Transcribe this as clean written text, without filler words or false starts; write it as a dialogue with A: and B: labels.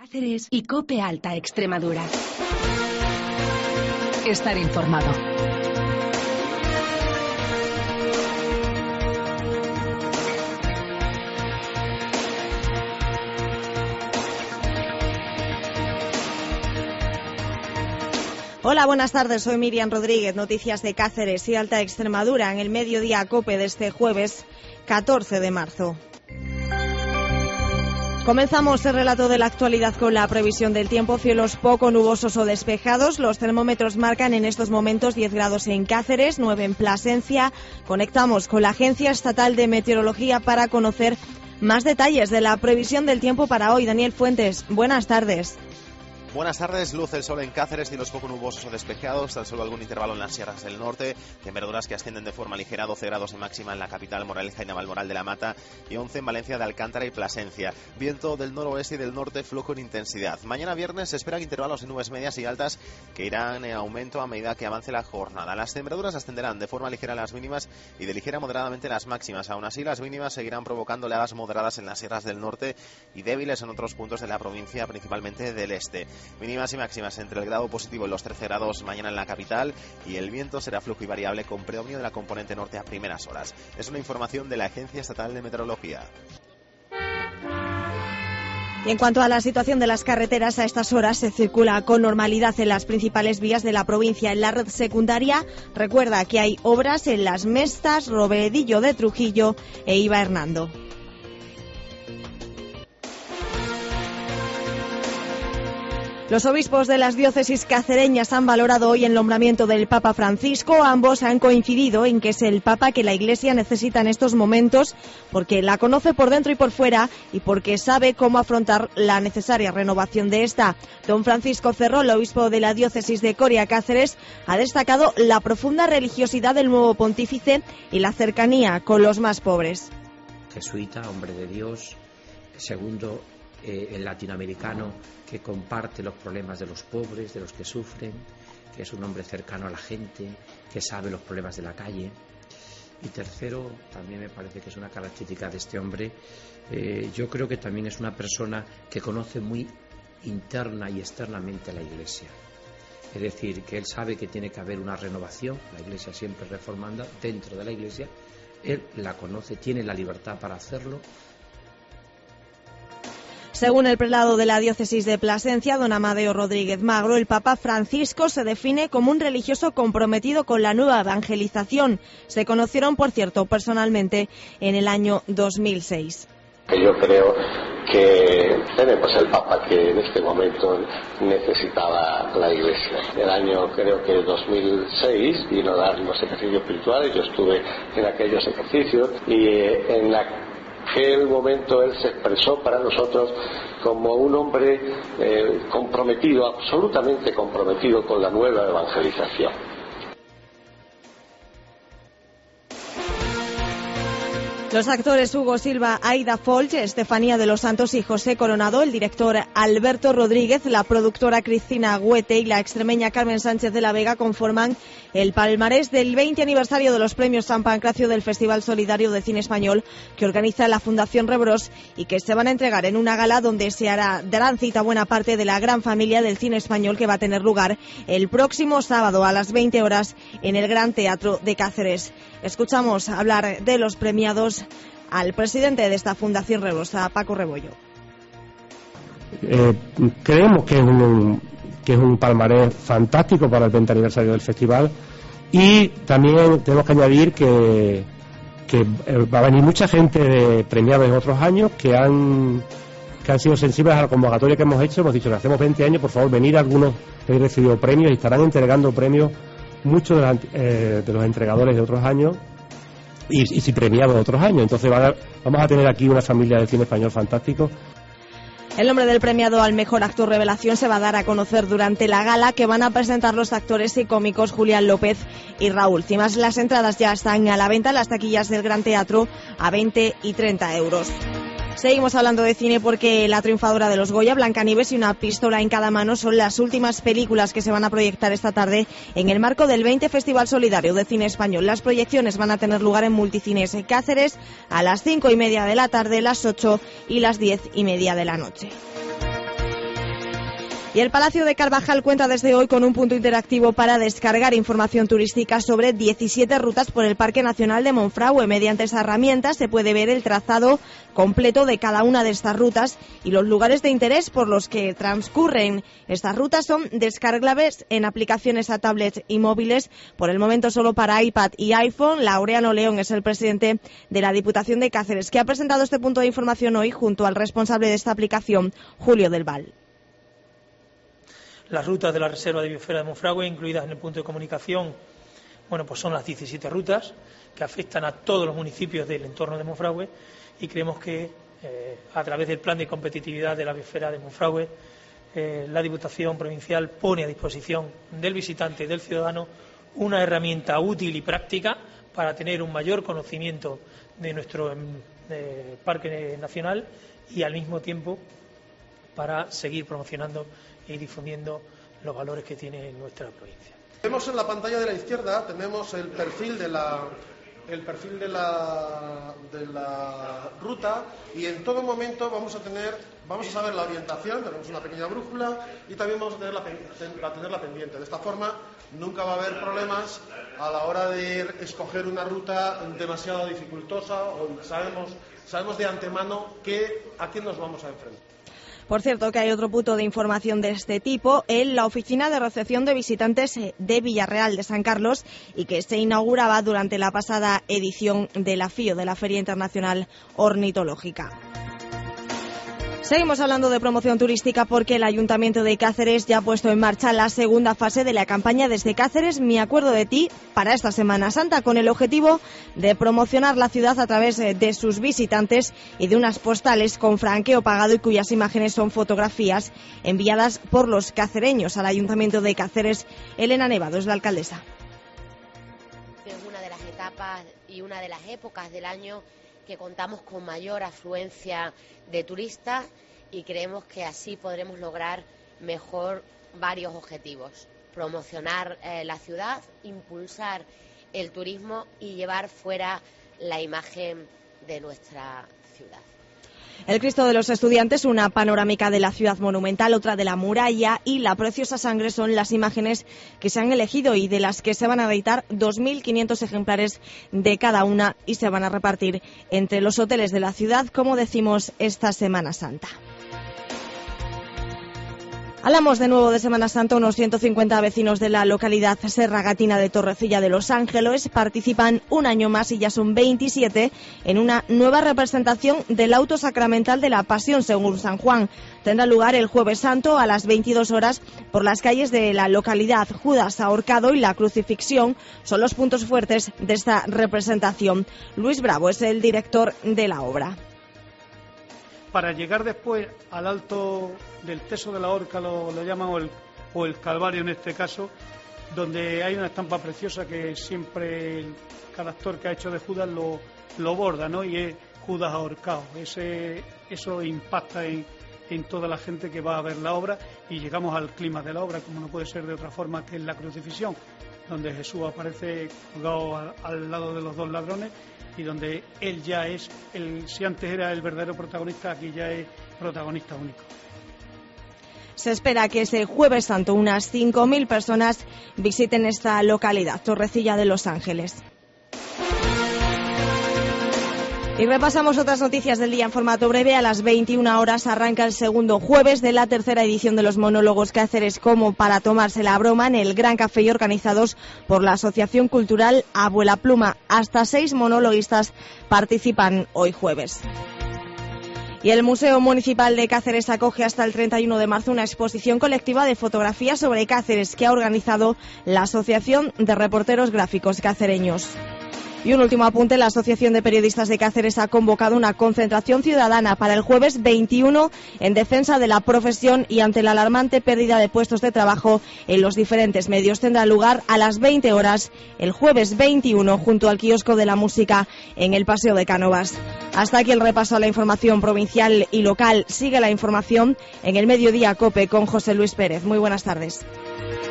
A: Cáceres y COPE Alta Extremadura.
B: Estar informado.
C: Hola, buenas tardes. Soy Miriam Rodríguez. Noticias de Cáceres y Alta Extremadura en el mediodía COPE de este jueves 14 de marzo. Comenzamos el relato de la actualidad con la previsión del tiempo. Cielos poco nubosos o despejados. Los termómetros marcan en estos momentos 10 grados en Cáceres, 9 en Plasencia. Conectamos con la Agencia Estatal de Meteorología para conocer más detalles de la previsión del tiempo para hoy. Daniel Fuentes, buenas tardes.
D: Buenas tardes, luce el sol en Cáceres, cielos poco nubosos o despejados, tan solo algún intervalo en las sierras del norte, temperaturas que ascienden de forma ligera, 12 grados en máxima en la capital Moraleja y Navalmoral de la Mata y 11 en Valencia de Alcántara y Plasencia. Viento del noroeste y del norte, flujo en intensidad. Mañana viernes se esperan intervalos de nubes medias y altas que irán en aumento a medida que avance la jornada. Las temperaturas ascenderán de forma ligera las mínimas y de ligera moderadamente las máximas. Aún así, las mínimas seguirán provocando oleadas moderadas en las sierras del norte y débiles en otros puntos de la provincia, principalmente del este. Mínimas y máximas entre el grado positivo y los 13 grados mañana en la capital, y el viento será flujo y variable con predominio de la componente norte a primeras horas. Es una información de la Agencia Estatal de Meteorología.
C: Y en cuanto a la situación de las carreteras, a estas horas se circula con normalidad en las principales vías de la provincia. En la red secundaria, recuerda que hay obras en Las Mestas, Robledillo de Trujillo e Iba Hernando. Los obispos de las diócesis cacereñas han valorado hoy el nombramiento del Papa Francisco. Ambos han coincidido en que es el Papa que la Iglesia necesita en estos momentos porque la conoce por dentro y por fuera y porque sabe cómo afrontar la necesaria renovación de esta. Don Francisco Ferrol, obispo de la diócesis de Coria Cáceres, ha destacado la profunda religiosidad del nuevo pontífice y la cercanía con los más pobres.
E: Jesuita, hombre de Dios, segundo el latinoamericano que comparte los problemas de los pobres, de los que sufren, que es un hombre cercano a la gente, que sabe los problemas de la calle. Y tercero, también me parece que es una característica de este hombre, yo creo que también es una persona que conoce muy interna y externamente a la Iglesia. Es decir, que él sabe que tiene que haber una renovación, la Iglesia siempre reformanda, dentro de la Iglesia, él la conoce, tiene la libertad para hacerlo.
C: Según el prelado de la diócesis de Plasencia, don Amadeo Rodríguez Magro, el Papa Francisco se define como un religioso comprometido con la nueva evangelización. Se conocieron, por cierto, personalmente en el año 2006.
F: Yo creo que tenemos el Papa que en este momento necesitaba la Iglesia. El año, creo que 2006, vino a dar los ejercicios espirituales, yo estuve en aquellos ejercicios y en aquel momento él se expresó para nosotros como un hombre comprometido, absolutamente comprometido con la nueva evangelización.
C: Los actores Hugo Silva, Aida Folch, Estefanía de los Santos y José Coronado, el director Alberto Rodríguez, la productora Cristina Huete y la extremeña Carmen Sánchez de la Vega conforman el palmarés del 20 aniversario de los premios San Pancracio del Festival Solidario de Cine Español que organiza la Fundación Rebros y que se van a entregar en una gala donde se darán cita buena parte de la gran familia del cine español que va a tener lugar el próximo sábado a las 20 horas en el Gran Teatro de Cáceres. Escuchamos hablar de los premiados al presidente de esta Fundación Rebros, a Paco Rebollo.
G: Creemos que es un palmarés fantástico para el 20 aniversario del festival y también tenemos que añadir que va a venir mucha gente de premiados en otros años que han sido sensibles a la convocatoria que hemos hecho. Hemos dicho que hacemos 20 años, por favor, venir algunos que han recibido premios y estarán entregando premios muchos de los entregadores de otros años y premiados de otros años. Entonces vamos a tener aquí una familia de cine español fantástico.
C: El nombre del premiado al mejor actor revelación se va a dar a conocer durante la gala que van a presentar los actores y cómicos Julián López y Raúl Cimas. Las entradas ya están a la venta en las taquillas del Gran Teatro a 20 y 30 euros. Seguimos hablando de cine porque la triunfadora de los Goya, Blancanieves y una pistola en cada mano, son las últimas películas que se van a proyectar esta tarde en el marco del 20 Festival Solidario de Cine Español. Las proyecciones van a tener lugar en Multicines Cáceres a las 5:30 de la tarde, las 8 y las 10:30 de la noche. Y el Palacio de Carvajal cuenta desde hoy con un punto interactivo para descargar información turística sobre 17 rutas por el Parque Nacional de Monfragüe. Mediante esa herramienta se puede ver el trazado completo de cada una de estas rutas y los lugares de interés por los que transcurren. Estas rutas son descargables en aplicaciones a tablets y móviles, por el momento solo para iPad y iPhone. Laureano León es el presidente de la Diputación de Cáceres, que ha presentado este punto de información hoy junto al responsable de esta aplicación, Julio del Val.
B: Las rutas de la Reserva de Biosfera de Monfragüe, incluidas en el punto de comunicación, pues son las 17 rutas que afectan a todos los municipios del entorno de Monfragüe, y creemos que a través del plan de competitividad de la biosfera de Monfragüe, la Diputación Provincial pone a disposición del visitante y del ciudadano una herramienta útil y práctica para tener un mayor conocimiento de nuestro Parque Nacional y al mismo tiempo para seguir promocionando y difundiendo los valores que tiene nuestra provincia.
H: Vemos en la pantalla de la izquierda, tenemos el perfil de la ruta, y en todo momento vamos a saber la orientación, tenemos una pequeña brújula y también vamos a tenerla pendiente. De esta forma nunca va a haber problemas a la hora de escoger una ruta demasiado dificultosa, o sabemos de antemano a quién nos vamos a enfrentar.
C: Por cierto, que hay otro punto de información de este tipo en la oficina de recepción de visitantes de Villarreal de San Carlos, y que se inauguraba durante la pasada edición de la FIO, de la Feria Internacional Ornitológica. Seguimos hablando de promoción turística porque el Ayuntamiento de Cáceres ya ha puesto en marcha la segunda fase de la campaña Desde Cáceres, me acuerdo de ti, para esta Semana Santa, con el objetivo de promocionar la ciudad a través de sus visitantes y de unas postales con franqueo pagado y cuyas imágenes son fotografías enviadas por los cacereños al Ayuntamiento de Cáceres. Elena Nevado es la alcaldesa.
I: Es una de las etapas y una de las épocas del año que contamos con mayor afluencia de turistas, y creemos que así podremos lograr mejor varios objetivos: promocionar la ciudad, impulsar el turismo y llevar fuera la imagen de nuestra ciudad.
C: El Cristo de los Estudiantes, una panorámica de la ciudad monumental, otra de la muralla y la Preciosa Sangre son las imágenes que se han elegido y de las que se van a editar 2.500 ejemplares de cada una y se van a repartir entre los hoteles de la ciudad, como decimos, esta Semana Santa. Hablamos de nuevo de Semana Santa. Unos 150 vecinos de la localidad serragatina de Torrecilla de los Ángeles participan un año más, y ya son 27, en una nueva representación del auto sacramental de la Pasión según San Juan. Tendrá lugar el Jueves Santo a las 22 horas por las calles de la localidad. Judas ahorcado y la crucifixión son los puntos fuertes de esta representación. Luis Bravo es el director de la obra.
J: Para llegar después al alto del Teso de la Horca, lo llaman, o el Calvario en este caso, donde hay una estampa preciosa que siempre cada actor que ha hecho de Judas lo borda, ¿no? Y es Judas ahorcado. Eso impacta en toda la gente que va a ver la obra, y llegamos al clima de la obra, como no puede ser de otra forma, que es la crucifixión, donde Jesús aparece colgado al lado de los dos ladrones, y donde él ya es, si antes era el verdadero protagonista, aquí ya es protagonista único.
C: Se espera que ese Jueves Santo unas 5.000 personas visiten esta localidad, Torrecilla de los Ángeles. Y repasamos otras noticias del día en formato breve. A las 21 horas arranca el segundo jueves de la tercera edición de los monólogos Cáceres como para tomarse la broma en el Gran Café, y organizados por la Asociación Cultural Abuela Pluma. Hasta 6 monologuistas participan hoy jueves. Y el Museo Municipal de Cáceres acoge hasta el 31 de marzo una exposición colectiva de fotografías sobre Cáceres que ha organizado la Asociación de Reporteros Gráficos Cacereños. Y un último apunte: la Asociación de Periodistas de Cáceres ha convocado una concentración ciudadana para el jueves 21 en defensa de la profesión y ante la alarmante pérdida de puestos de trabajo en los diferentes medios. Tendrá lugar a las 20 horas el jueves 21 junto al kiosco de la música en el Paseo de Cánovas. Hasta aquí el repaso a la información provincial y local. Sigue la información en el Mediodía COPE con José Luis Pérez. Muy buenas tardes.